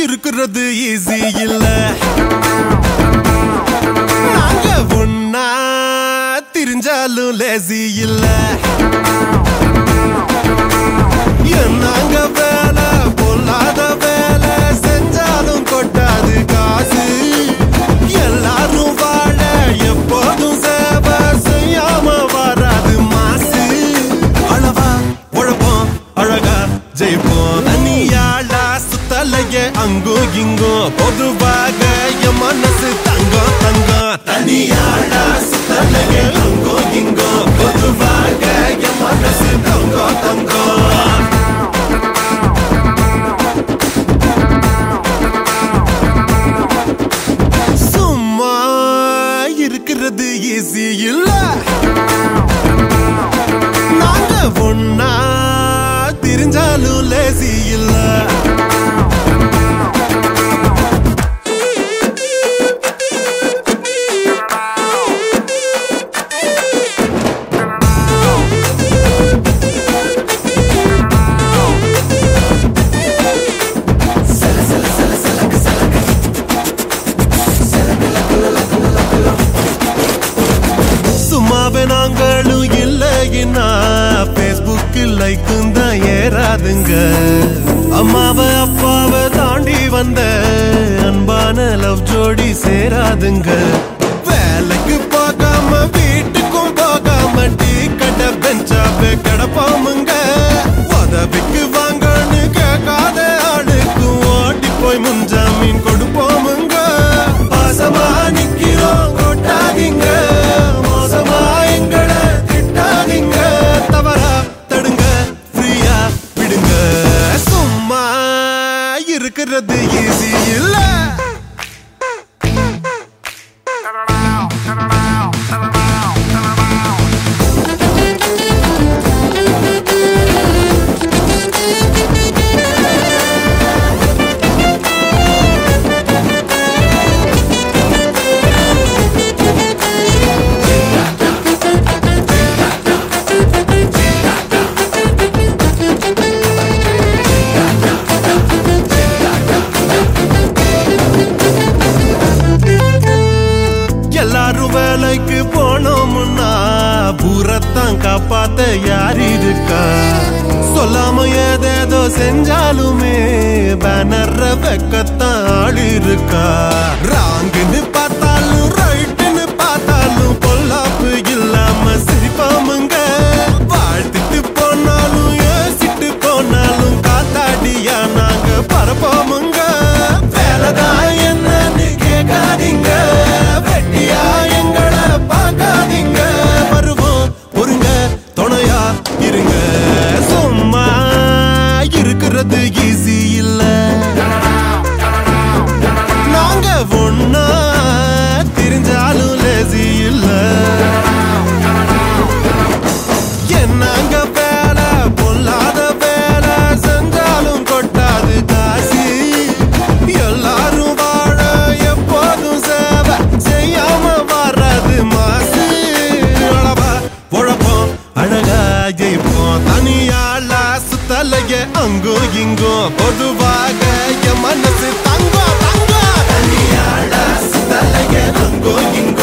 இருக்கிறது ஈஸி இல்ல நாங்க ஒன்னா திரிஞ்சாலும் லேசி இல்ல நாங்க வேலை பொல்லாத வேலை செஞ்சாலும் கொட்டாது காசு எல்லாரும் வாழ எப்போதும் சேவை செய்யாம வராது மாசு அளவா உழப்போம் அழகா ஜெயிப்போம் தனியாளா சுத்தலையே அங்கோ இங்கோ பொதுவாக என் மனசு தங்கம் தங்கம் தனியாளா சுத்தலையே அங்கோ இங்கோ பொதுவாக என் மனசு தங்கம் தங்கம் சும்மா இருக்கிறது ஈஸி இல்ல நாங்க ஒன்னா திரிஞ்சாலும் லேசி இல்ல சும்மாவே நாங்களும் இல்லைன்னா பேஸ்புக்கில் லைக்கும் தான் ஏறாதுங்க அம்மாவை அப்பாவை தாண்டி வந்த அன்பான லவ் ஜோடி சேராதுங்க வேலைக்கு போகாம வீட்டுக்கும் போகாம டீ கடை பெஞ்சாவே கிடப்பாமுங்க உதவிக்கு வாங்கன்னு கேட்காத ஆளுக்கும் ஓட்டி போய் முன்ஜாமீன் கொடுப்போமுங்க பாசமா நிக்கிறோம் கொட்டாதீங்க மோசமா எங்களை திட்டாதீங்க தவறா தடுங்க ஃப்ரீயா விடுங்க சும்மா இருக்கிறது ஈஸி இல்ல எல்லாரும் வேலைக்கு போனோம்னா பூரத்தான் காப்பாத்த யார் இருக்கா சொல்லாம ஏதேதோ செஞ்சாலுமே பேனர்ற வெக்கத்தான் ஆள் இருக்கா ராங்குன்னு பார்த்தாலும் ரைட்டுன்னு பார்த்தாலும் பொல்லாப்பு இல்லாம சிரிப்பாமுங்க வாழ்த்துட்டு போனாலும் யோசிட்டு போனாலும் காத்தாடியா நாங்க பரப்போமுங்க வேலைதான் என்னன்னு கேட்காதீங்க வெட்டியா எங்களை பார்க்காதீங்க வருவோம் பொறுங்க துணையா இருங்க சும்மா இருக்கிறது ஈஸி இல்ல நாங்க ஒன்னா திரிஞ்சாலும் லேசி இல்ல என்னங்க வேலை பொல்லாத வேலை செஞ்சாலும் கொட்டாது காசு எல்லாரும் வாழ எப்போதும் சேவை செய்யாம வராது மாசு அளவா உழப்போம் அழகா ஜெயிப்போம் தனியாளா சுத்தலையே அங்கோ இங்கோ பொதுவாக என் மனசு தங்கம் தங்கம் தனியாளா சுத்தலையே அங்கோ இங்கோ